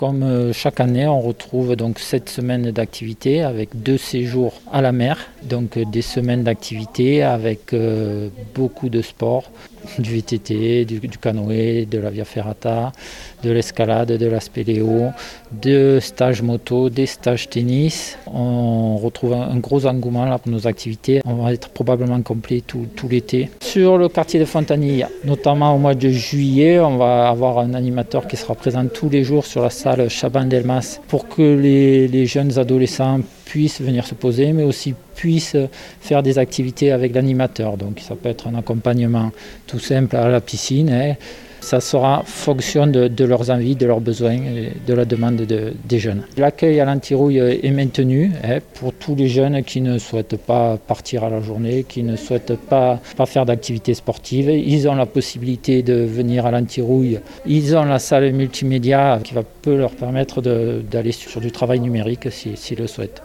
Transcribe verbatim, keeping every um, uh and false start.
Comme euh, chaque année, on retrouve donc sept semaines d'activité avec deux séjours à la mer, donc euh, des semaines d'activité avec euh, beaucoup de sports, du V T T, du, du canoë, de la via ferrata, de l'escalade, de la spéléo, de stages moto, des stages tennis. On retrouve un, un gros engouement là pour nos activités. On va être probablement complet tout, tout l'été. Sur le quartier de Fontanilles, notamment au mois de juillet, on va avoir un animateur qui sera présent tous les jours sur la salle Chaban-Delmas pour que les, les jeunes adolescents puissent venir se poser, mais aussi puissent faire des activités avec l'animateur. Donc ça peut être un accompagnement tout simple à la piscine. Hein. Ça sera fonction de, de leurs envies, de leurs besoins et de la demande de, des jeunes. L'accueil à l'Antirouille est maintenu hein, pour tous les jeunes qui ne souhaitent pas partir à la journée, qui ne souhaitent pas, pas faire d'activités sportives. Ils ont la possibilité de venir à l'Antirouille. Ils ont la salle multimédia qui va peut leur permettre de, d'aller sur du travail numérique s'ils si, si le souhaitent.